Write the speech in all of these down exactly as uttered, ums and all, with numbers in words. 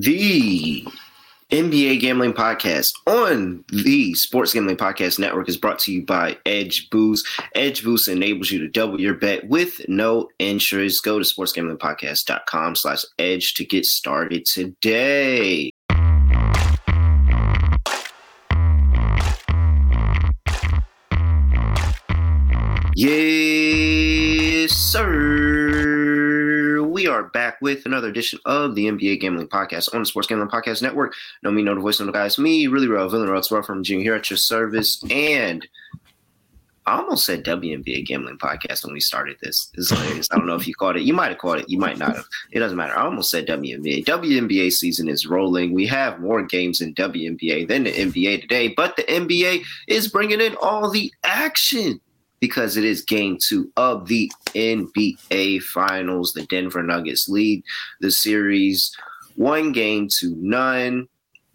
The N B A Gambling Podcast on the Sports Gambling Podcast Network is brought to you by Edge Boost. Edge Boost enables you to double your bet with no interest. Go to sportsgamblingpodcast.com slash edge to get started today. Yes, sir. We are back with another edition of the N B A Gambling Podcast on the Sports Gambling Podcast Network. Know me, know the voice, know the guys. Me, really real villain, Rod from Junior here at your service. And I almost said W N B A Gambling Podcast when we started this. This is hilarious. I don't know if you caught it. You might have caught it. You might not have. It doesn't matter. I almost said W N B A. W N B A season is rolling. We have more games in W N B A than the N B A today, but the N B A is bringing in all the action, because it is game two of the N B A Finals. The Denver Nuggets lead the series one game to none.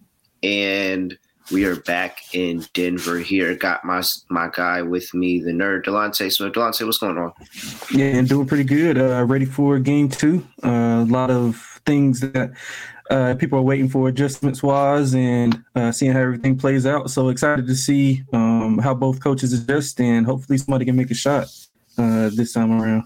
And we are back in Denver here. Got my my guy with me, the nerd, Delonte Smith. Delonte, what's going on? Yeah, doing pretty good. Uh, ready for game two. Uh, a lot of things that uh, people are waiting for adjustments-wise and uh, seeing how everything plays out. So excited to see um, how both coaches adjust, and hopefully somebody can make a shot uh, this time around.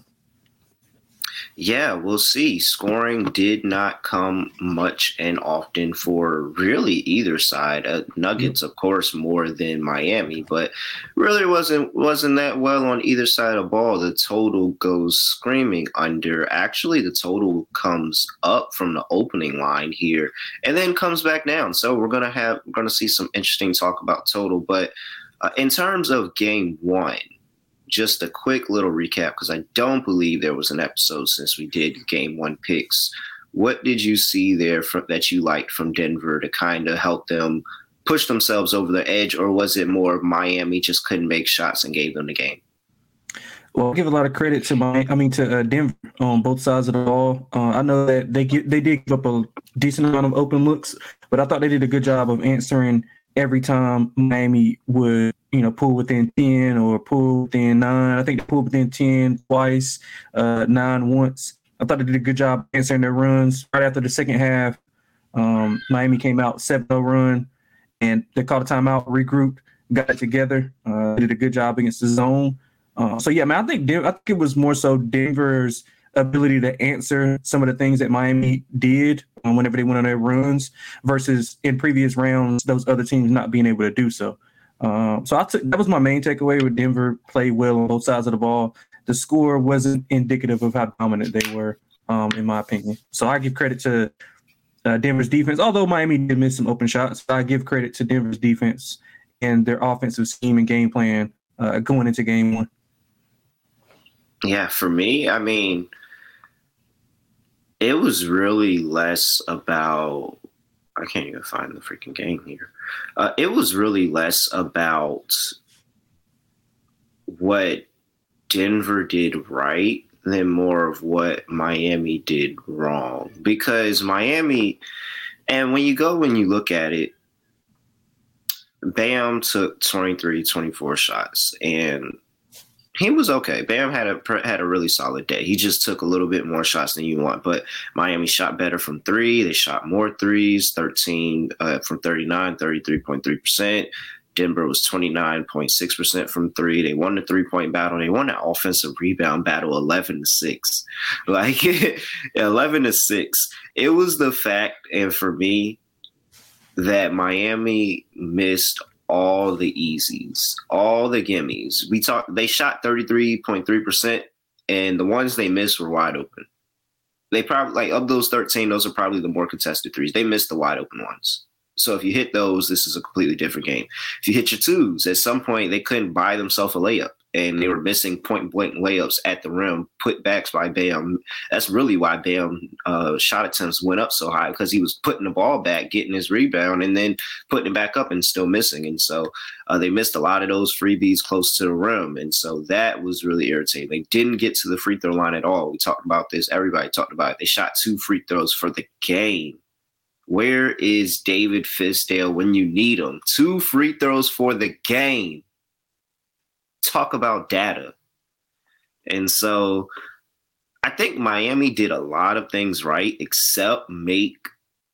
Yeah, we'll see. Scoring did not come much and often for really either side. Uh, Nuggets, of course, more than Miami, but really wasn't wasn't that well on either side of the ball. The total goes screaming under. Actually, the total comes up from the opening line here and then comes back down. So we're gonna have we're gonna see some interesting talk about total. But uh, in terms of game one, just a quick little recap, because I don't believe there was an episode since we did game one picks. What did you see there from, that you liked from Denver to kind of help them push themselves over the edge, or was it more of Miami just couldn't make shots and gave them the game? Well, I'll give a lot of credit to my, I mean to uh, Denver on both sides of the ball. Uh, I know that they get, they did give up a decent amount of open looks, but I thought they did a good job of answering every time Miami would, you know, pull within ten or pull within nine. I think they pulled within ten twice, uh, nine once. I thought they did a good job answering their runs. Right after the second half, um, Miami came out seven oh run, and they called a timeout, regrouped, got it together. Uh, did a good job against the zone. Uh, so yeah, man, I think Den- I think it was more so Denver's ability to answer some of the things that Miami did um, whenever they went on their runs, versus in previous rounds those other teams not being able to do so. Um, so I took, that was my main takeaway. With Denver played well on both sides of the ball. The score wasn't indicative of how dominant they were, um, in my opinion. So I give credit to uh, Denver's defense, although Miami did miss some open shots. I give credit to Denver's defense and their offensive scheme and game plan uh, going into game one. Yeah, for me, I mean, it was really less about – I can't even find the freaking game here. Uh, it was really less about what Denver did right than more of what Miami did wrong. Because Miami – and when you go and you look at it, Bam took twenty-three, twenty-four shots, and – he was okay. Bam had a had a really solid day. He just took a little bit more shots than you want. But Miami shot better from three. They shot more threes, thirteen uh, from thirty-nine, thirty-three point three percent. Denver was twenty-nine point six percent from three. They won the three-point battle. They won that offensive rebound battle eleven to six. Like, eleven to six. It was the fact, and for me, that Miami missed all the easies, all the gimmies. We talked. They shot thirty-three point three percent, and the ones they missed were wide open. They probably, like, of those thirteen, those are probably the more contested threes. They missed the wide open ones. So if you hit those, this is a completely different game. If you hit your twos, at some point they couldn't buy themselves a layup, and they were missing point-blank layups at the rim, put backs by Bam. That's really why Bam uh, shot attempts went up so high, because he was putting the ball back, getting his rebound, and then putting it back up and still missing. And so uh, they missed a lot of those freebies close to the rim. And so that was really irritating. They didn't get to the free throw line at all. We talked about this. Everybody talked about it. They shot two free throws for the game. Where is David Fizdale when you need him? Two free throws for the game. Talk about data. And so I think Miami did a lot of things right, except make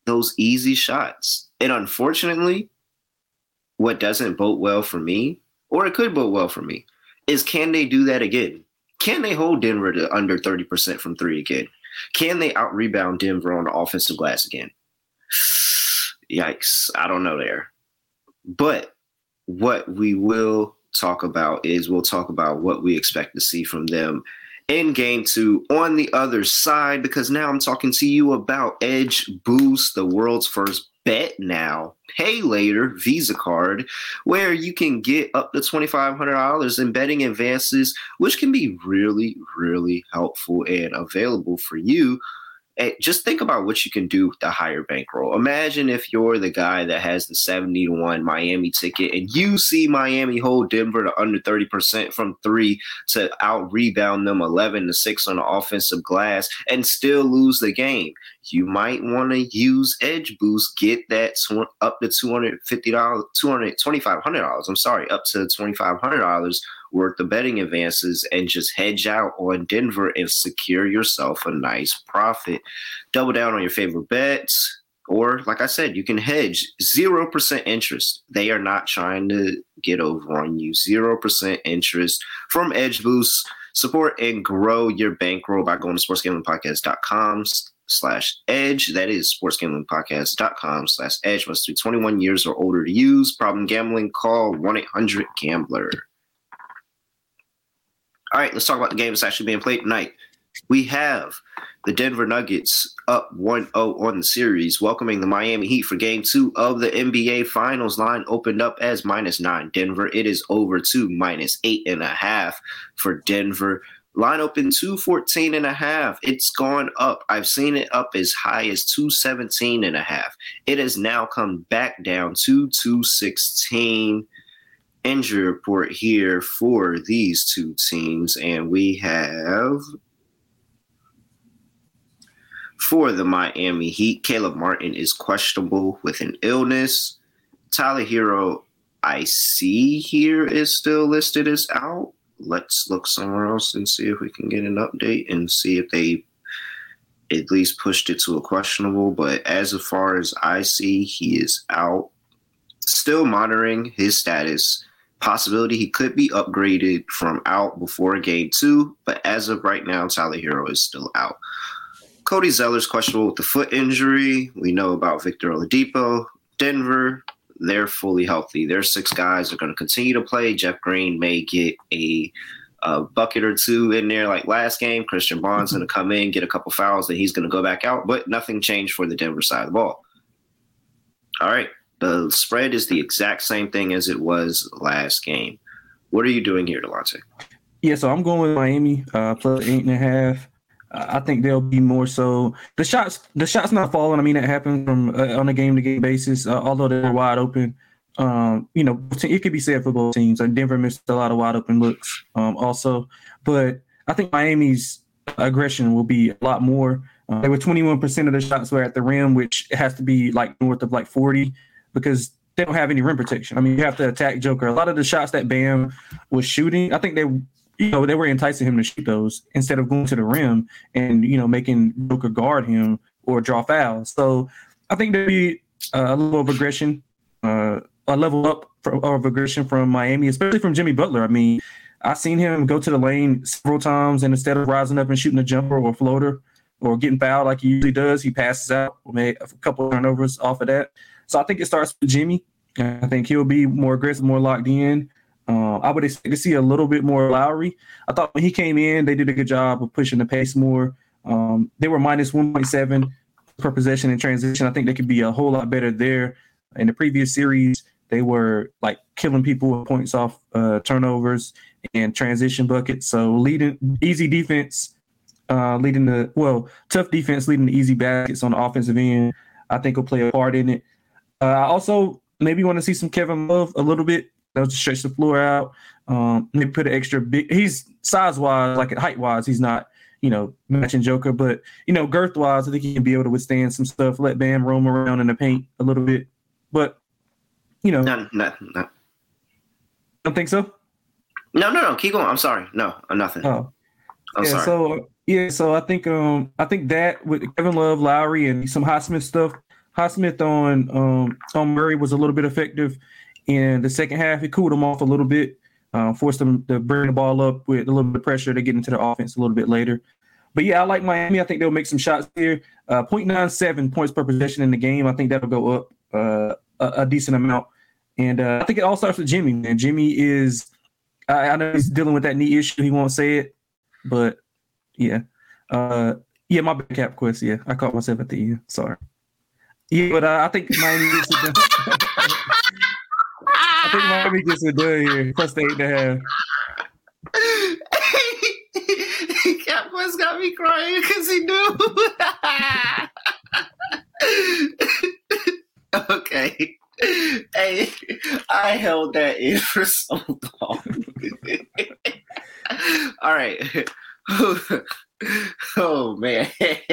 those easy shots. And unfortunately, what doesn't bode well for me, or it could bode well for me, is can they do that again? Can they hold Denver to under thirty percent from three again? Can they out-rebound Denver on the offensive glass again? Yikes. I don't know there. But what we will talk about is we'll talk about what we expect to see from them in game two on the other side, because now I'm talking to you about Edge Boost, the world's first bet now, pay later Visa card, where you can get up to twenty-five hundred dollars in betting advances, which can be really, really helpful and available for you. And just think about what you can do with the higher bankroll. Imagine if you're the guy that has the seventy to one Miami ticket and you see Miami hold Denver to under thirty percent from three to out rebound them eleven to six on the offensive glass and still lose the game. You might want to use Edge Boost, get that tw- up to two hundred fifty dollars, two hundred twenty-five hundred dollars. I'm sorry, up to twenty-five hundred dollars worth of betting advances and just hedge out on Denver and secure yourself a nice profit. Double down on your favorite bets, or like I said, you can hedge zero percent interest. They are not trying to get over on you. zero percent interest from Edge Boost. Support and grow your bankroll by going to sportsgamblingpodcast.com slash edge. That is sportsgamblingpodcast.com slash edge. Must be twenty-one years or older to use. Problem gambling, call one eight hundred gambler. All right, let's talk about the game that's actually being played tonight. We have the Denver Nuggets up one oh on the series, welcoming the Miami Heat for game two of the N B A Finals. Line opened up as minus nine Denver. It is over to minus eight and a half for Denver. Line open two fourteen and a half. It's gone up. I've seen it up as high as two seventeen and a half. It has now come back down to two sixteen. Injury report here for these two teams, and we have for the Miami Heat, Caleb Martin is questionable with an illness. Tyler Hero, I see here, is still listed as out. Let's look somewhere else and see if we can get an update and see if they at least pushed it to a questionable. But as far as I see, he is out. Still monitoring his status. Possibility he could be upgraded from out before game two, but as of right now, Tyler Hero is still out. Cody Zeller's questionable with the foot injury. We know about Victor Oladipo. Denver, they're fully healthy. Their six guys are going to continue to play. Jeff Green may get a, a bucket or two in there like last game. Christian Bond's going to come in, get a couple fouls, then he's going to go back out, but nothing changed for the Denver side of the ball. All right. The spread is the exact same thing as it was last game. What are you doing here, Delonte? Yeah, so I'm going with Miami uh, plus eight and a half. Uh, I think they'll be more so. The shots, the shots not falling. I mean, that happens from uh, on a game-to-game basis. Uh, although they're wide open, um, you know, it could be said for both teams. Like Denver missed a lot of wide open looks, um, also. But I think Miami's aggression will be a lot more. Uh, they were twenty-one percent of the shots were at the rim, which has to be like north of like forty. Because they don't have any rim protection. I mean, you have to attack Joker. A lot of the shots that Bam was shooting, I think they, you know, they were enticing him to shoot those instead of going to the rim and, you know, making Joker guard him or draw fouls. So I think there'd be a level of aggression, uh, a level up for, of aggression from Miami, especially from Jimmy Butler. I mean, I've seen him go to the lane several times, and instead of rising up and shooting a jumper or a floater or getting fouled like he usually does, he passes out, made a couple of turnovers off of that. So I think it starts with Jimmy. I think he'll be more aggressive, more locked in. Uh, I would expect to see a little bit more Lowry. I thought when he came in, they did a good job of pushing the pace more. Um, they were minus one point seven per possession in transition. I think they could be a whole lot better there. In the previous series, they were like killing people with points off uh, turnovers and transition buckets. So leading easy defense, uh, leading the well, tough defense, leading the easy baskets on the offensive end, I think will play a part in it. Uh, I also maybe want to see some Kevin Love a little bit. That was to stretch the floor out. Um, maybe put an extra big. He's size wise, like height wise, he's not, you know, matching Joker, but you know, girth wise, I think he can be able to withstand some stuff. Let Bam roam around in the paint a little bit, but you know, no, no, no. Don't think so. No, no, no. Keep going. I'm sorry. No, nothing. Oh, I'm yeah, sorry. So yeah, so I think um I think that with Kevin Love, Lowry, and some Highsmith stuff. Highsmith on um, on Murray was a little bit effective in the second half. He cooled them off a little bit, uh, forced them to bring the ball up with a little bit of pressure to get into the offense a little bit later. But yeah, I like Miami. I think they'll make some shots here. Uh, point nine seven points per possession in the game. I think that'll go up uh, a, a decent amount. And uh, I think it all starts with Jimmy, man. Jimmy is, I, I know he's dealing with that knee issue. He won't say it, but yeah. Uh, yeah, my bad, Cap Quest. Yeah, I caught myself at the end. Sorry. Yeah, but uh, I think Miami gets it done. I think Miami gets it done here. Plus the eight and a half. Cap Quest got me crying because he knew. Okay. Hey, I held that in for so long. All right. Oh, man.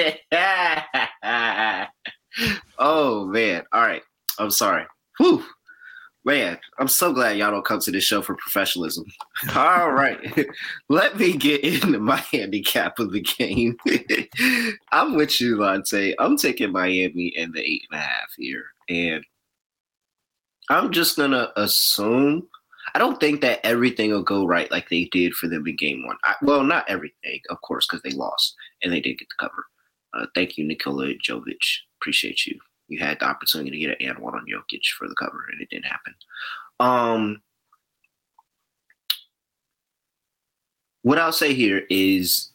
Oh, man. All right. I'm sorry. Whew. Man, I'm so glad y'all don't come to this show for professionalism. All right. Let me get into my handicap of the game. I'm with you, Lonte. I'm taking Miami in the eight and a half here. And I'm just going to assume – I don't think that everything will go right like they did for them in game one. I, well, not everything, of course, because they lost, and they did get the cover. Uh, thank you, Nikola Jovic. Appreciate you. You had the opportunity to get an and one on Jokic for the cover, and it didn't happen. Um, what I'll say here is,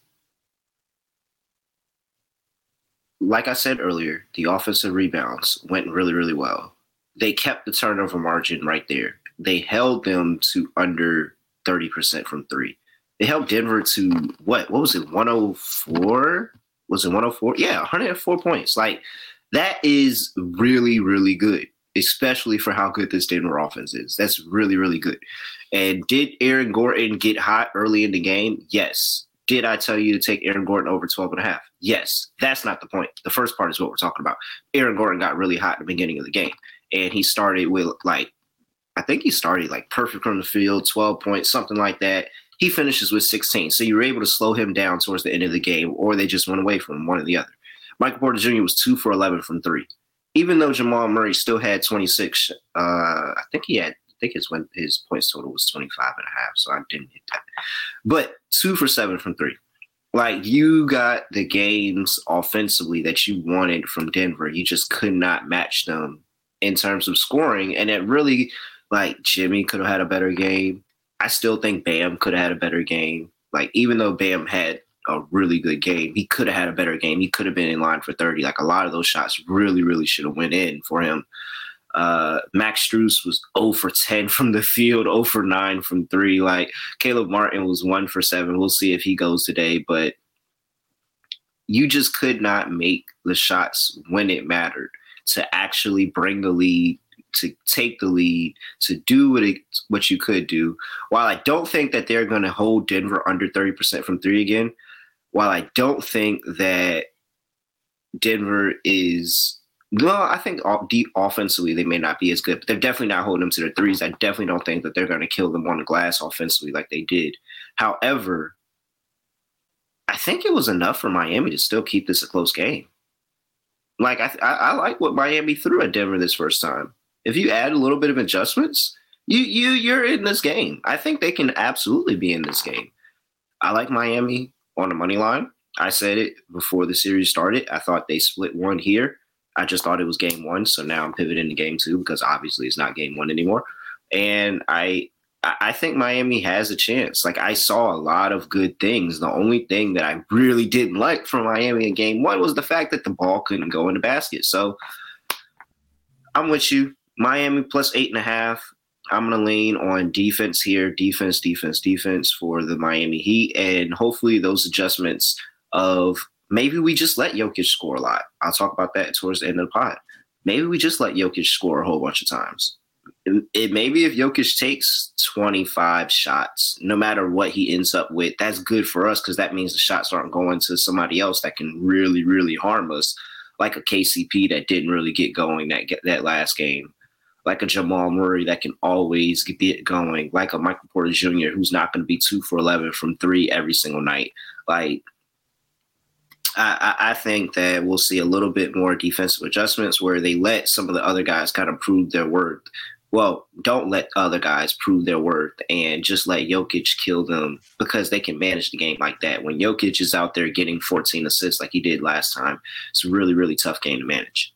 like I said earlier, the offensive rebounds went really, really well. They kept the turnover margin right there. They held them to under thirty percent from three. They held Denver to, what? What was it, one oh four? Was it one oh four? Yeah, one hundred four points. Like, that is really, really good, especially for how good this Denver offense is. That's really, really good. And did Aaron Gordon get hot early in the game? Yes. Did I tell you to take Aaron Gordon over twelve and a half? Yes. That's not the point. The first part is what we're talking about. Aaron Gordon got really hot at the beginning of the game. And he started with, like, I think he started, like, perfect from the field, twelve points, something like that. He finishes with sixteen. So you were able to slow him down towards the end of the game, or they just went away from him, one or the other. Michael Porter Junior was two for eleven from three. Even though Jamal Murray still had twenty-six, uh, I think he had, I think his, his points total was twenty-five and a half, so I didn't hit that. But two for seven from three. Like, you got the games offensively that you wanted from Denver. You just could not match them in terms of scoring. And it really, like, Jimmy could have had a better game. I still think Bam could have had a better game. Like, even though Bam had a really good game, he could have had a better game. He could have been in line for thirty. Like, a lot of those shots really, really should have went in for him. Uh, Max Strus was zero for ten from the field, zero for nine from three. Like, Caleb Martin was one for seven. We'll see if he goes today. But you just could not make the shots when it mattered to actually bring the lead, to take the lead, to do what it, what you could do. While I don't think that they're going to hold Denver under thirty percent from three again, while I don't think that Denver is – well, I think deep offensively they may not be as good, but they're definitely not holding them to their threes. I definitely don't think that they're going to kill them on the glass offensively like they did. However, I think it was enough for Miami to still keep this a close game. Like, I, I, I like what Miami threw at Denver this first time. If you add a little bit of adjustments, you you you're in this game. I think they can absolutely be in this game. I like Miami on the money line. I said it before the series started. I thought they split one here. I just thought it was game one, so now I'm pivoting to game two because obviously it's not game one anymore. And I I think Miami has a chance. Like, I saw a lot of good things. The only thing that I really didn't like from Miami in game one was the fact that the ball couldn't go in the basket. So I'm with you. Miami plus eight and a half. I'm going to lean on defense here. Defense, defense, defense for the Miami Heat. And hopefully those adjustments of maybe we just let Jokic score a lot. I'll talk about that towards the end of the pod. Maybe we just let Jokic score a whole bunch of times. It, it maybe if Jokic takes twenty-five shots, no matter what he ends up with, that's good for us because that means the shots aren't going to somebody else that can really, really harm us, like a K C P that didn't really get going that that last game, like a Jamal Murray that can always get it going, like a Michael Porter Junior who's not going to be two for eleven from three every single night. Like, I, I think that we'll see a little bit more defensive adjustments where they let some of the other guys kind of prove their worth. Well, don't let other guys prove their worth and just let Jokic kill them because they can manage the game like that. When Jokic is out there getting fourteen assists like he did last time, it's a really, really tough game to manage.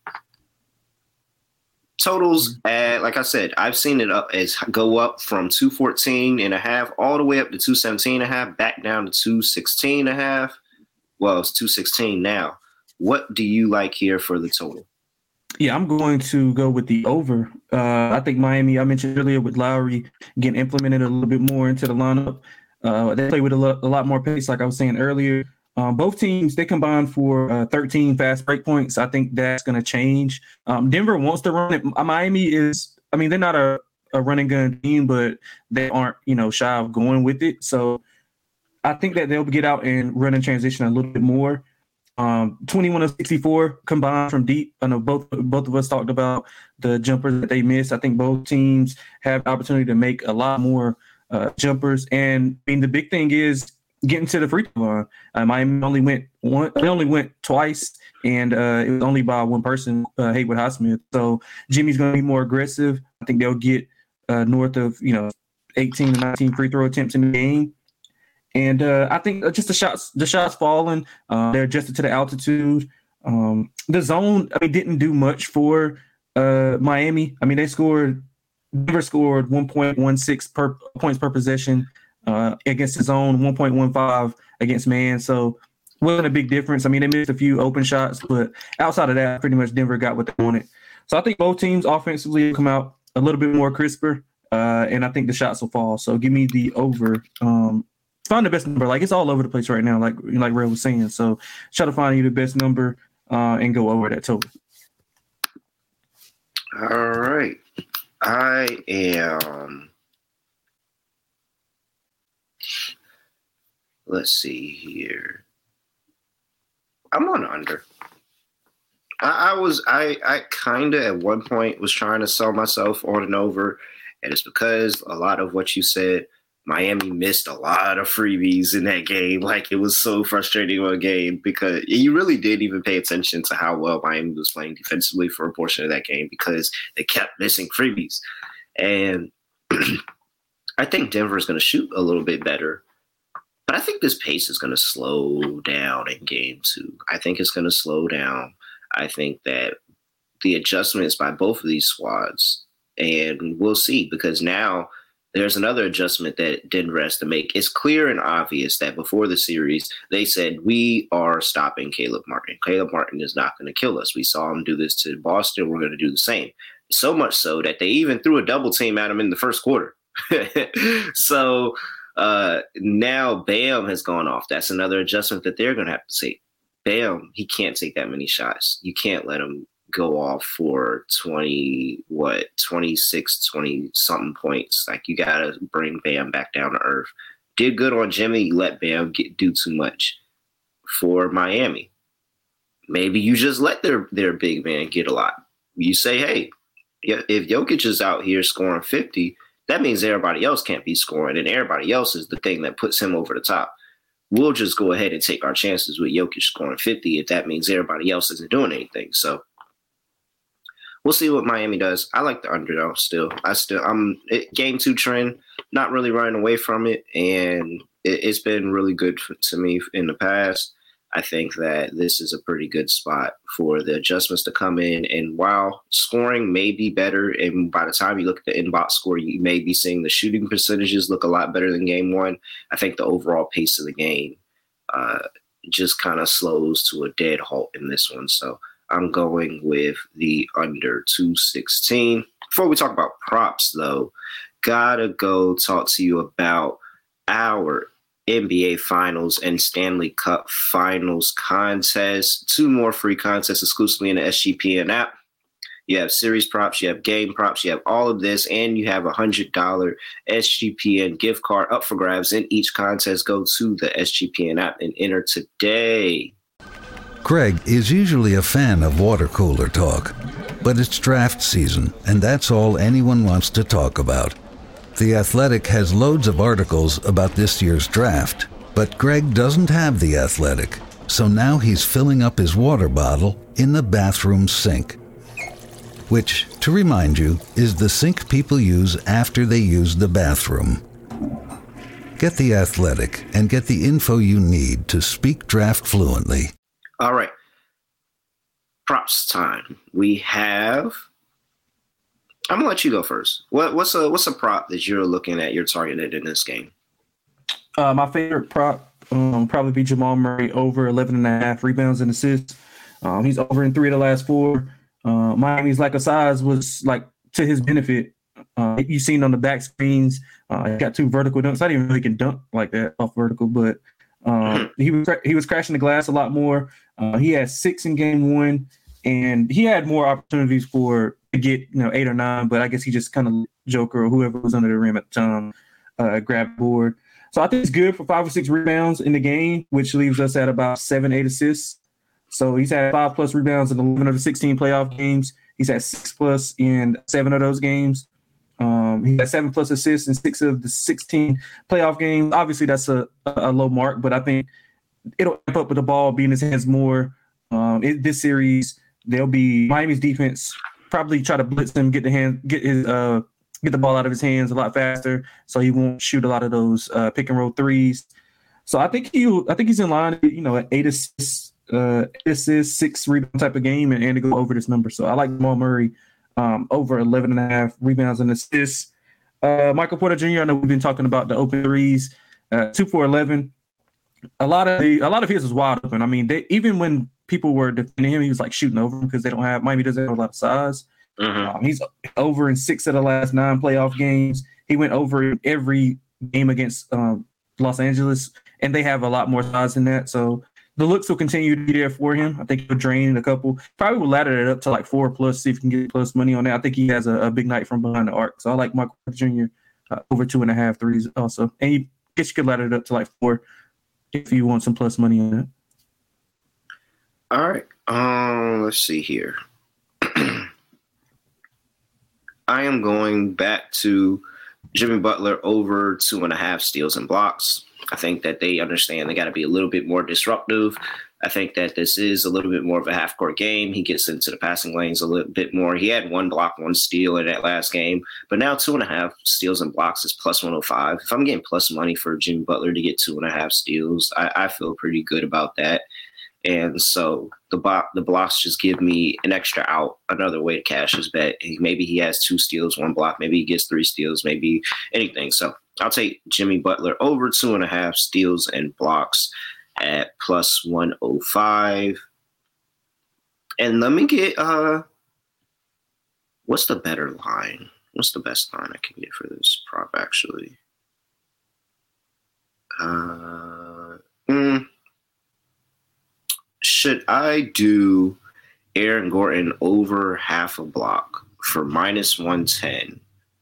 Totals, uh, like I said, I've seen it up as go up from two fourteen and a half all the way up to two seventeen and a half, back down to two sixteen and a half. Well, it's two sixteen now. What do you like here for the total? Yeah, I'm going to go with the over. Uh, I think Miami, I mentioned earlier with Lowry getting implemented a little bit more into the lineup. Uh, they play with a, lo- a lot more pace, like I was saying earlier. Um, both teams, they combined for uh, thirteen fast break points. I think that's going to change. Um, Denver wants to run it. Miami is, I mean, they're not a, a running gun team, but they aren't, you know, shy of going with it. So I think that they'll get out and run in transition a little bit more. Um, twenty-one of sixty-four combined from deep. I know both both of us talked about the jumpers that they missed. I think both teams have the opportunity to make a lot more uh, jumpers. And I mean, the big thing is getting to the free throw line. Uh, Miami only went one. They only went twice, and uh, it was only by one person, uh, Haywood Highsmith. So Jimmy's going to be more aggressive. I think they'll get uh, north of you know eighteen to nineteen free throw attempts in the game. And uh, I think just the shots, the shots falling, uh, they're adjusted to the altitude. Um, the zone, I mean, didn't do much for uh, Miami. I mean, they scored, Denver scored one point one six per points per possession uh, against the zone, one point one five against man. So wasn't a big difference. I mean, they missed a few open shots, but outside of that, pretty much Denver got what they wanted. So I think both teams offensively will come out a little bit more crisper, uh, and I think the shots will fall. So give me the over. Um, Find the best number. Like, it's all over the place right now, like like Ray was saying. So try to find you the best number uh, and go over that total. All right. I am – let's see here. I'm on under. I, I was – I, I kind of at one point was trying to sell myself on an over, and it's because a lot of what you said – Miami missed a lot of freebies in that game. Like, it was so frustrating of a game because you really did even pay attention to how well Miami was playing defensively for a portion of that game because they kept missing freebies. And I think Denver is going to shoot a little bit better, but I think this pace is going to slow down in game two. I think it's going to slow down. I think that the adjustments by both of these squads, and we'll see because now – there's another adjustment that Denver has to make. It's clear and obvious that before the series, they said, we are stopping Caleb Martin. Caleb Martin is not going to kill us. We saw him do this to Boston. We're going to do the same. So much so that they even threw a double team at him in the first quarter. so uh, now Bam has gone off. That's another adjustment that they're going to have to take. Bam, he can't take that many shots. You can't let him go off for twenty, what, twenty-six, twenty something points. Like, you got to bring Bam back down to earth. Did good on Jimmy. You let Bam get, do too much for Miami. Maybe you just let their, their big man get a lot. You say, hey, if Jokic is out here scoring fifty, that means everybody else can't be scoring, and everybody else is the thing that puts him over the top. We'll just go ahead and take our chances with Jokic scoring fifty if that means everybody else isn't doing anything. So we'll see what Miami does. I like the underdog still. I still, I'm it, game two trend, not really running away from it. And it, it's been really good for, to me in the past. I think that this is a pretty good spot for the adjustments to come in. And while scoring may be better, and by the time you look at the inbox score, you may be seeing the shooting percentages look a lot better than game one. I think the overall pace of the game uh, just kind of slows to a dead halt in this one. So I'm going with the under two sixteen. Before we talk about props, though, gotta go talk to you about our N B A Finals and Stanley Cup Finals contests. Two more free contests exclusively in the S G P N app. You have series props, you have game props, you have all of this, and you have a one hundred dollars S G P N gift card up for grabs in each contest. Go to the S G P N app and enter today. Greg is usually a fan of water cooler talk, but it's draft season, and that's all anyone wants to talk about. The Athletic has loads of articles about this year's draft, but Greg doesn't have The Athletic. So now he's filling up his water bottle in the bathroom sink, which, to remind you, is the sink people use after they use the bathroom. Get The Athletic and get the info you need to speak draft fluently. All right. Props time. We have... I'm going to let you go first. What, what's a what's a prop that you're looking at, you're targeted in this game? Uh, my favorite prop um, probably be Jamal Murray over eleven and a half rebounds and assists. Um, he's over in three of the last four. Uh, Miami's lack of size was like to his benefit. Uh, you've seen on the back screens, uh, he got two vertical dunks. I didn't even know he can dunk like that off vertical, but um, he was he was crashing the glass a lot more. Uh, he had six in game one, and he had more opportunities for to get you know eight or nine. But I guess he just kind of Joker or whoever was under the rim at the time uh, grabbed board. So I think it's good for five or six rebounds in the game, which leaves us at about seven, eight assists. So he's had five plus rebounds in eleven of the sixteen playoff games. He's had six plus in seven of those games. Um, he had seven plus assists in six of the sixteen playoff games. Obviously, that's a, a low mark, but I think it'll amp up with the ball being in his hands more. Um, in this series, there'll be Miami's defense probably try to blitz him, get the hand, get his, uh, get the ball out of his hands a lot faster, so he won't shoot a lot of those uh, pick and roll threes. So I think he, I think he's in line, you know, at eight assists. Uh, assists, six rebound type of game, and, and to go over this number. So I like Jamal Murray um, over eleven and a half rebounds and assists. Uh, Michael Porter Junior, I know we've been talking about the open threes, uh, two for eleven. A lot of the, a lot of his was wide open. I mean, they, even when people were defending him, he was like shooting over him because they don't have Miami doesn't have a lot of size. Mm-hmm. Um, he's over in six of the last nine playoff games. He went over in every game against um, Los Angeles, and they have a lot more size than that. So the looks will continue to be there for him. I think he'll drain a couple. Probably will ladder it up to like four plus, see if he can get plus money on that. I think he has a, a big night from behind the arc. So I like Michael Junior Uh, over two and a half threes also. And you guess you could ladder it up to like four if you want some plus money on that. All right. Um, let's see here. I am going back to Jimmy Butler over two and a half steals and blocks. I think that they understand they got to be a little bit more disruptive. I think that this is a little bit more of a half-court game. He gets into the passing lanes a little bit more. He had one block, one steal in that last game, but now two and a half steals and blocks is plus one oh five. If I'm getting plus money for Jimmy Butler to get two and a half steals, I, I feel pretty good about that. And so the bo- the blocks just give me an extra out, another way to cash his bet. Maybe he has two steals, one block. Maybe he gets three steals, maybe anything. So I'll take Jimmy Butler over two and a half steals and blocks at plus one oh five. And let me get, uh, what's the better line? What's the best line I can get for this prop, actually? Uh, mm, should I do Aaron Gordon over half a block for minus one ten?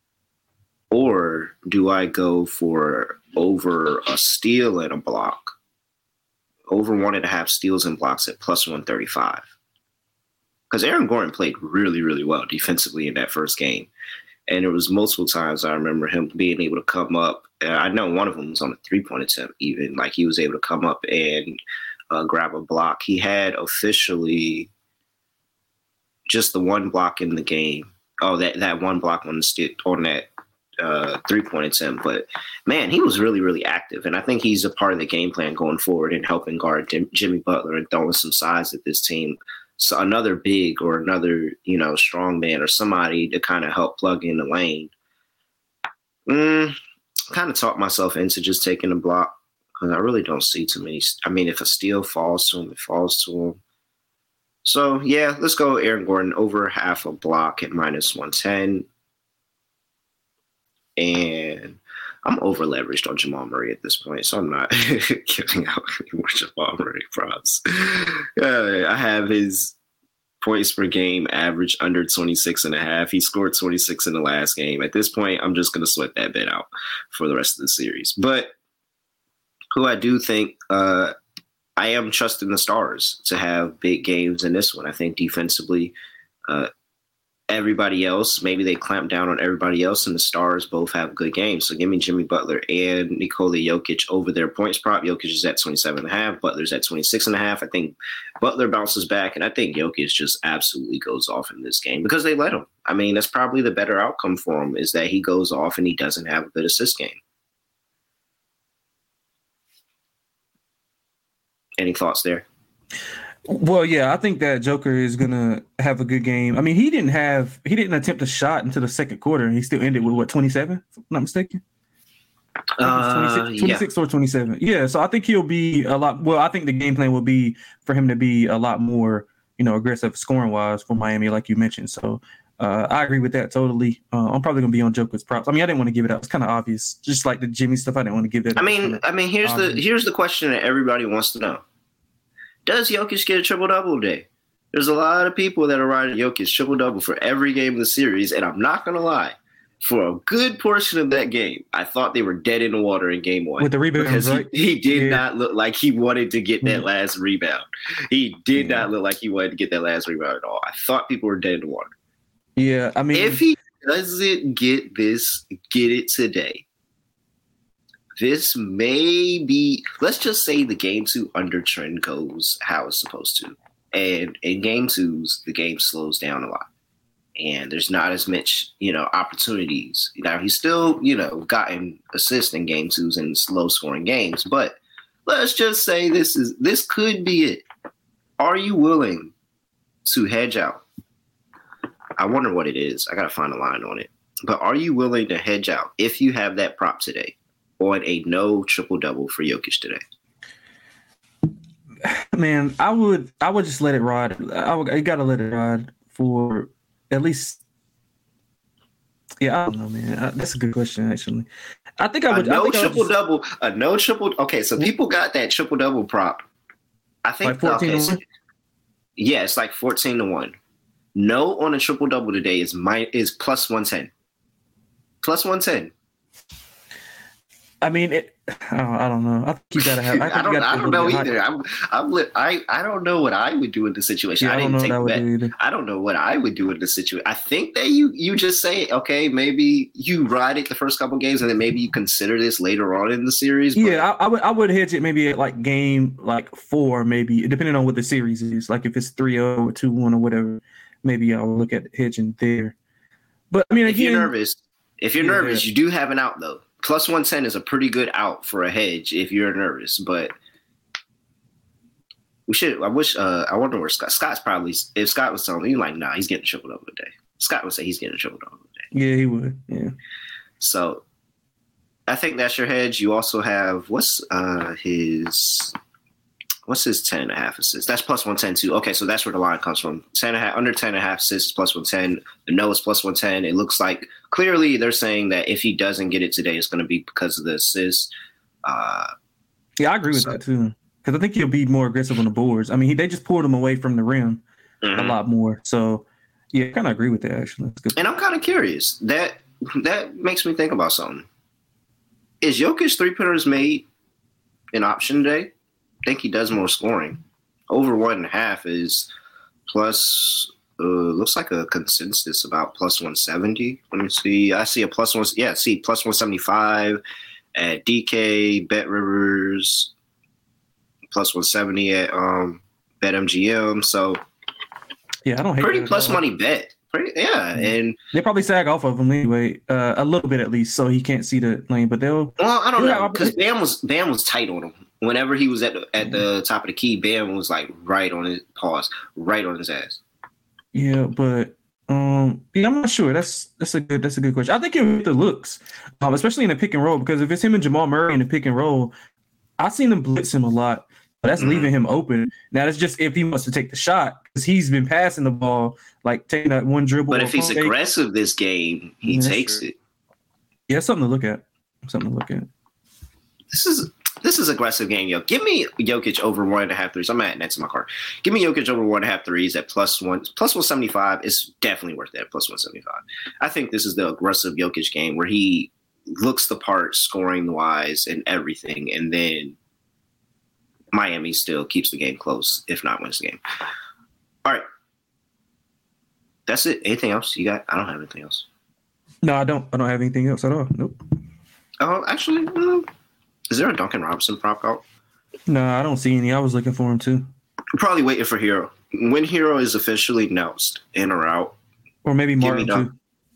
Or do I go for over a steal and a block? Over one and a half steals and blocks at plus one thirty-five. Because Aaron Gordon played really, really well defensively in that first game. And there was multiple times I remember him being able to come up. And I know one of them was on a three-point attempt even. Like he was able to come up and uh, grab a block. He had officially just the one block in the game. Oh, that, that one block on the stick on that uh, three-point attempt. But, man, he was really, really active. And I think he's a part of the game plan going forward and helping guard Jim, Jimmy Butler and throwing some size at this team. So another big or another, you know, strong man or somebody to kind of help plug in the lane. Mm, kind of talked myself into just taking the block because I really don't see too many. I mean, if a steal falls to him, it falls to him. So, yeah, let's go Aaron Gordon over half a block at minus one ten. And I'm over leveraged on Jamal Murray at this point, so I'm not giving out any more Jamal Murray props. Uh, I have his points per game average under twenty-six and a half. He scored twenty-six in the last game. At this point, I'm just going to sweat that bet out for the rest of the series. But who I do think uh, I am trusting the Stars to have big games in this one. I think defensively, uh, everybody else. Maybe they clamp down on everybody else, and the stars both have good games. So give me Jimmy Butler and Nikola Jokic over their points prop. Jokic is at twenty-seven and a half. Butler's at twenty-six and a half. I think Butler bounces back, and I think Jokic just absolutely goes off in this game because they let him. I mean, that's probably the better outcome for him is that he goes off and he doesn't have a good assist game. Any thoughts there? Well, yeah, I think that Joker is gonna have a good game. I mean, he didn't have he didn't attempt a shot until the second quarter, and he still ended with what twenty-seven, if I'm not mistaken. Uh, twenty-six, twenty-six yeah. or twenty-seven. Yeah, so I think he'll be a lot. Well, I think the game plan will be for him to be a lot more, you know, aggressive scoring wise for Miami, like you mentioned. So uh, I agree with that totally. Uh, I'm probably gonna be on Joker's props. I mean, I didn't want to give it out. It's kind of obvious, just like the Jimmy stuff. I didn't want to give it. I mean, I mean, here's obvious. the here's the question that everybody wants to know. Does Jokic get a triple-double today? There's a lot of people that are riding Jokic triple-double for every game of the series, and I'm not going to lie. For a good portion of that game, I thought they were dead in the water in game one. With the rebound, because right? he, he did yeah. not look like he wanted to get that mm-hmm. last rebound. He did yeah. not look like he wanted to get that last rebound at all. I thought people were dead in the water. Yeah, I mean. If he doesn't get this, get it today. This may be, let's just say the game two under trend goes how it's supposed to. And in game twos, the game slows down a lot. And there's not as much, you know, opportunities. Now, he's still, you know, gotten assists in game twos and slow scoring games. But let's just say this is, this could be it. Are you willing to hedge out? I wonder what it is. I got to find a line on it. But are you willing to hedge out if you have that prop today? On a no triple double for Jokic today? Man, I would I would just let it ride. I, would, I gotta let it ride for at least. Yeah, I don't know, man. I, that's a good question, actually. I think I would. A no I think triple I just, double. A no triple. Okay, so people got that triple double prop. I think. Like fourteen okay, to so, one? yeah, it's like fourteen to one. No on a triple double today is my is plus one ten. Plus one ten. I mean, it. I don't, I don't know. I think you gotta have. I, think I don't. you gotta I don't know either. high. I'm. I'm. Li- I. I don't know what I would do in this situation. Yeah, I, I didn't don't know take what I would that. do either. I don't know what I would do in this situation. I think that you. You just say, okay, maybe you ride it the first couple games, and then maybe you consider this later on in the series. But yeah, I, I would. I would hedge it maybe at like game like four, maybe depending on what the series is. Like if it's three zero or two one or whatever, maybe I'll look at hedging there. But I mean, if again, you're nervous, if you're yeah, nervous, you do have an out though. Plus one ten is a pretty good out for a hedge if you're nervous, but we should. I wish. Uh, I wonder where Scott. Scott's probably. If Scott was telling me, he's like, nah, he's getting a triple double today. Scott would say he's getting a triple double today. Yeah, he would. Yeah. So, I think that's your hedge. You also have what's uh his. What's his ten and a half assists? That's plus one ten too. Okay, so that's where the line comes from. Ten and a half, under ten and a half assists is plus one ten. The no is plus one ten. It looks like clearly they're saying that if he doesn't get it today, it's going to be because of the assists. Uh, yeah, I agree with so, that too. Because I think he'll be more aggressive on the boards. I mean, he, they just pulled him away from the rim mm-hmm. a lot more. So, yeah, I kind of agree with that actually. That's good. And I'm kind of curious. That that makes me think about something. Is Jokic three pointers made an option today? I think he does more scoring. Over one and a half is plus, uh, looks like a consensus about plus one seventy. Let me see. I see a plus one. Yeah, see, plus one seventy-five at D K, Bet Rivers, plus one seventy at um, Bet M G M. So, yeah, I don't hate pretty plus money bet. Pretty, yeah, and they probably sag off of him anyway, uh, a little bit at least, so he can't see the lane. But they'll. Well, I don't know because Bam was Bam was tight on him. Whenever he was at the, at the top of the key, Bam was like right on his pause, right on his ass. Yeah, but um, yeah, I'm not sure. That's that's a good that's a good question. I think he'll hit the looks, um, especially in the pick and roll, because if it's him and Jamal Murray in the pick and roll, I've seen them blitz him a lot. But that's mm-hmm. leaving him open. Now that's just if he wants to take the shot, because he's been passing the ball, like taking that one dribble. But if he's aggressive take. this game, he yeah, takes true. it. Yeah, something to look at. Something to look at. This is. This is aggressive game, yo. Give me Jokic over one and a half threes. I'm adding that to my card. Give me Jokic over one and a half threes at plus one, plus one seventy five. Is definitely worth that. Plus one seventy five. I think this is the aggressive Jokic game where he looks the part, scoring wise and everything, and then Miami still keeps the game close, if not wins the game. All right. That's it. Anything else you got? I don't have anything else. No, I don't. I don't have anything else at all. Nope. Oh, actually, uh, is there a Duncan Robinson prop out? No, I don't see any. I was looking for him too. I'm probably waiting for Hero. When Hero is officially announced, in or out. Or maybe Martin too.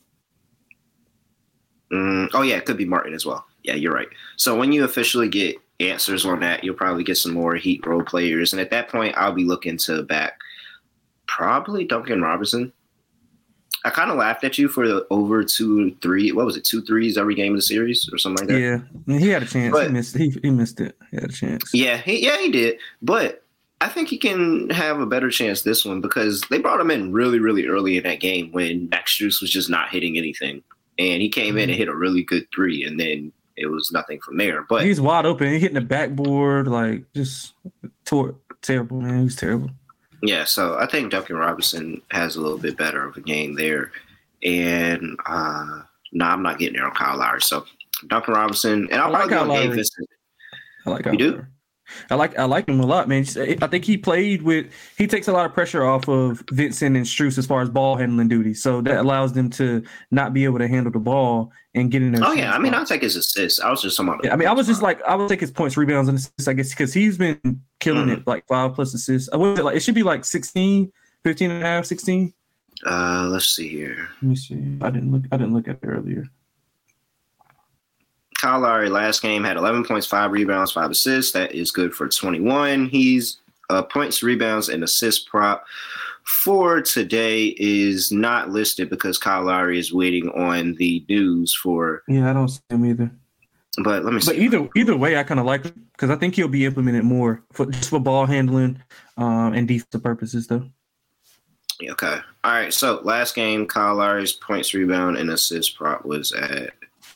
Mm, oh, yeah, it could be Martin as well. Yeah, you're right. So when you officially get answers on that, you'll probably get some more Heat role players. And at that point, I'll be looking to back probably Duncan Robinson. I kind of laughed at you for the over two, three. What was it? Two threes every game of the series or something like that. Yeah, I mean, he had a chance. But, he missed. He, he missed it. He had a chance. Yeah, he, yeah, he did. But I think he can have a better chance this one because they brought him in really, really early in that game when Max Strus was just not hitting anything, and he came mm-hmm. in and hit a really good three, and then it was nothing from there. But he's wide open. He hitting the backboard like just tore, terrible, man. He's terrible. Yeah, so I think Duncan Robinson has a little bit better of a game there. And uh, no, nah, I'm not getting there on Kyle Lowry. So Duncan Robinson, and I'll I like probably Kyle go Lowry. Vincent. I like Kyle You do? Lowry. I like I like him a lot, man. I think he played with he takes a lot of pressure off of Vincent and Strus as far as ball handling duties. So that allows them to not be able to handle the ball and get in there. Oh yeah, I mean I'll take his assists. I was just talking about. Yeah, I mean I was just like I would take his points, rebounds, and assists, I guess, because he's been killing mm-hmm. it, like five plus assists. I was like it should be like sixteen, fifteen and a half, sixteen. Uh, let's see here. Let me see. I didn't look. I didn't look at it earlier. Kyle Lowry last game had eleven points, five rebounds, five assists. That is good for twenty-one. He's uh, points, rebounds, and assist prop for today is not listed because Kyle Lowry is waiting on the news for. Yeah, I don't see him either. But let me see. But either either way, I kind of like him because I think he'll be implemented more for just for ball handling um, and defensive purposes, though. Okay. All right. So last game, Kyle Lowry's points, rebound, and assist prop was at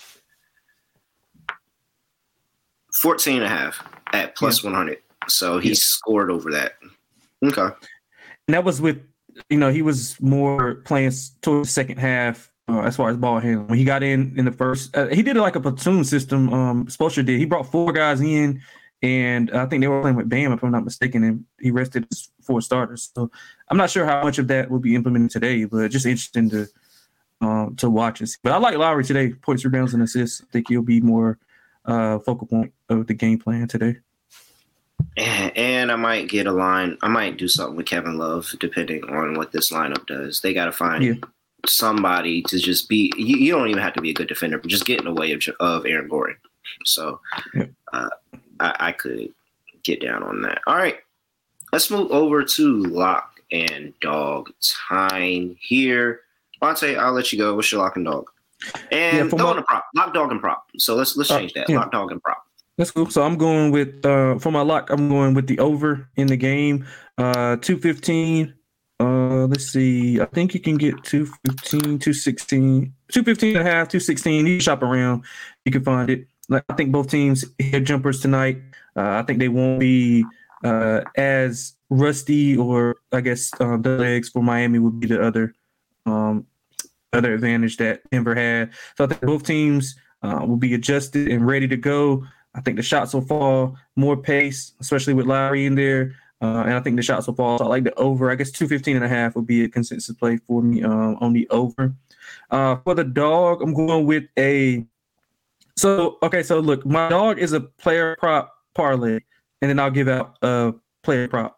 fourteen and a half at plus yeah. one hundred. So he yeah. scored over that. Okay. And that was with, you know, he was more playing towards the second half uh, as far as ball handling. When he got in in the first, uh, he did it like a platoon system. Um, Spoelstra did. He brought four guys in, and I think they were playing with Bam, if I'm not mistaken, and he rested his four starters. So I'm not sure how much of that will be implemented today, but just interesting to um, to watch and see. But I like Lowry today, points, rebounds, and assists. I think he'll be more uh, focal point of the game plan today. And, and I might get a line. I might do something with Kevin Love, depending on what this lineup does. They got to find yeah. somebody to just be. You, you don't even have to be a good defender, but just get in the way of, of Aaron Gordon. So yeah. uh, I, I could get down on that. All right, let's move over to lock and dog time here. Monte, I'll let you go. What's your lock and dog? And yeah, throw my, in a prop. Lock, dog, and prop. So let's let's change uh, that. Yeah. Lock, dog, and prop. That's cool. So I'm going with uh, for my lock. I'm going with the over in the game. Uh, two fifteen. Uh, let's see. I think you can get two fifteen, two sixteen, two fifteen and a half, two sixteen. You can shop around. You can find it. Like, I think both teams hit jumpers tonight. Uh, I think they won't be uh, as rusty, or I guess uh, the legs for Miami would be the other um, other advantage that Denver had. So I think both teams uh, will be adjusted and ready to go. I think the shots will fall, more pace, especially with Lowry in there. Uh, and I think the shots will fall. So I like the over. I guess two fifteen and a half would be a consensus play for me um, on the over. Uh, for the dog, I'm going with a – so, okay, so look, my dog is a player prop parlay, and then I'll give out a player prop.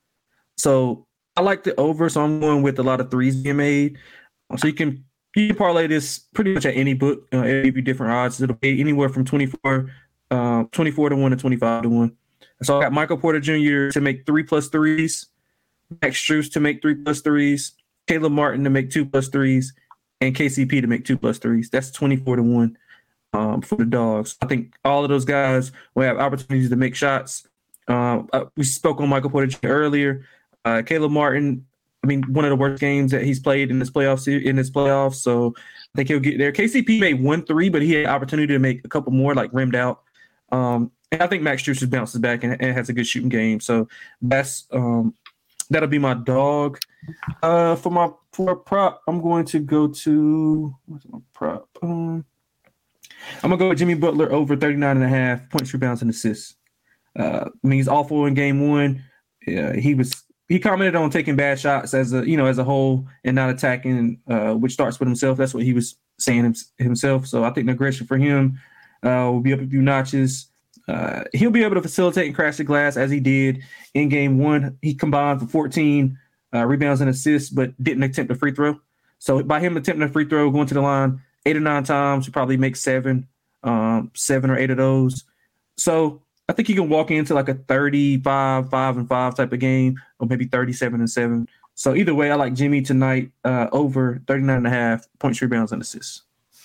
So I like the over, so I'm going with a lot of threes being made. So you can you can parlay this pretty much at any book. Uh, it'll give you different odds. It'll be anywhere from twenty-four Uh, twenty-four to one to twenty-five to one. So I got Michael Porter Junior to make three plus threes, Max Strus to make three plus threes, Caleb Martin to make two plus threes, and K C P to make two plus threes. That's twenty-four to one um, for the dogs. I think all of those guys will have opportunities to make shots. Uh, we spoke on Michael Porter Junior earlier. Uh, Caleb Martin, I mean, one of the worst games that he's played in this playoffs in this playoffs. So I think he'll get there. K C P made one three, but he had opportunity to make a couple more, like rimmed out. Um, and I think Max Strus just bounces back and, and has a good shooting game. So that's um, that'll be my dog. Uh, for my for prop, I'm going to go to what's my prop? Um, I'm gonna go with Jimmy Butler over thirty-nine and a half points, rebounds, and assists. Uh, I mean, he's awful in game one. Yeah, he was he commented on taking bad shots as a you know as a whole and not attacking, uh, which starts with himself. That's what he was saying him, himself. So I think the aggression for him uh, will be up a few notches. Uh, he'll be able to facilitate and crash the glass as he did in game one. He combined for fourteen uh, rebounds and assists, but didn't attempt a free throw. So by him attempting a free throw, going to the line eight or nine times, he probably makes seven, um, seven or eight of those. So I think he can walk into like a thirty-five, five and five type of game, or maybe thirty-seven and seven. So either way, I like Jimmy tonight uh, over thirty-nine and a half points, rebounds, and assists.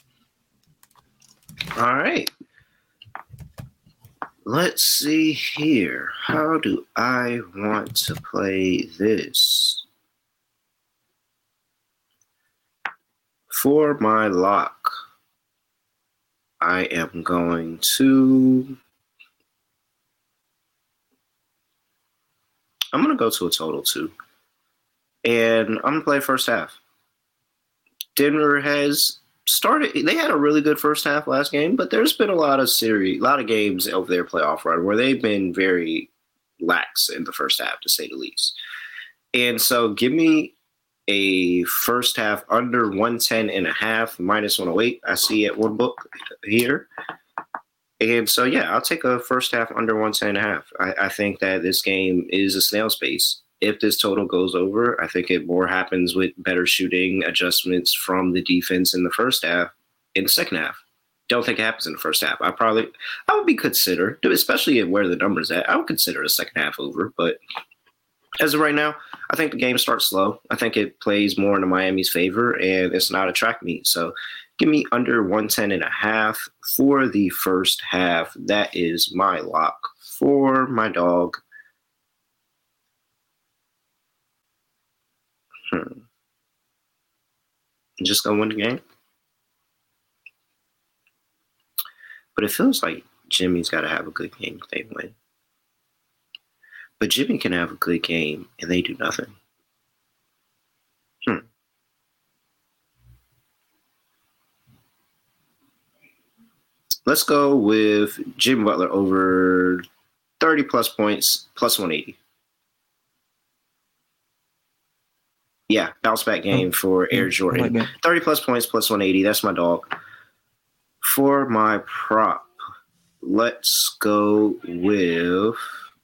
All right. Let's see here. How do I want to play this? For my lock, I am going to... I'm going to go to a total two. And I'm going to play first half. Denver has started, they had a really good first half last game, but there's been a lot of series, a lot of games over their playoff run where they've been very lax in the first half, to say the least. And so give me a first half under one ten and a half, minus one oh eight. I see at one book here. And so, yeah, I'll take a first half under one ten and a half. I, I think that this game is a snail's pace. If this total goes over, I think it more happens with better shooting adjustments from the defense in the first half. In the second half, don't think it happens in the first half. I probably, I would be considered, especially where the number's at, I would consider a second half over. But as of right now, I think the game starts slow. I think it plays more into Miami's favor, and it's not a track meet. So give me under one ten and a half for the first half. That is my lock for my dog. Hmm. Just gonna win the game. But it feels like Jimmy's got to have a good game if they win. But Jimmy can have a good game and they do nothing. Hmm. Let's go with Jimmy Butler over thirty plus points, plus one eighty. Yeah, bounce back game for Air Jordan. Like thirty plus points, plus one eighty. That's my dog. For my prop, let's go with.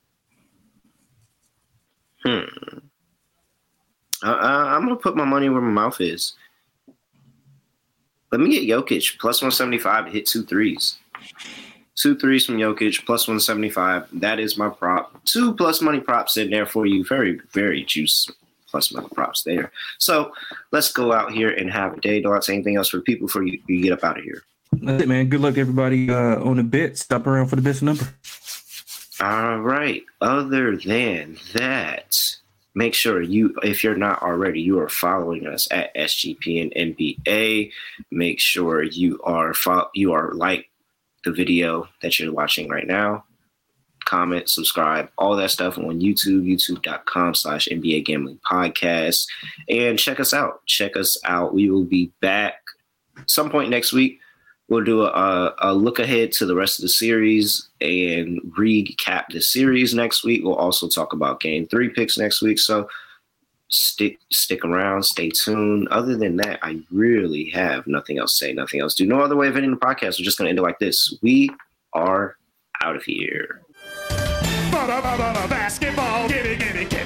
Hmm. Uh, I'm going to put my money where my mouth is. Let me get Jokic, plus one seventy-five to hit two threes. Two threes from Jokic, plus one seventy-five. That is my prop. Two plus money props in there for you. Very, very juicy. Plus money props there. So let's go out here and have a day. Don't have to say anything else for people before you, you get up out of here. That's it, man. Good luck, everybody, uh, on the bet. Stop around for the best number. All right. Other than that, make sure you, if you're not already, you are following us at S G P N N B A. Make sure you are fo- you are like the video that you're watching right now. Comment, subscribe, all that stuff on YouTube, youtube.com slash NBA Gambling Podcast. And check us out. Check us out. We will be back some point next week. We'll do a, a look ahead to the rest of the series and recap the series next week. We'll also talk about game three picks next week. So stick stick around, stay tuned. Other than that, I really have nothing else to say, nothing else to do. No other way of ending the podcast. We're just going to end it like this. We are out of here. Basketball, gimme, gimme, gimme.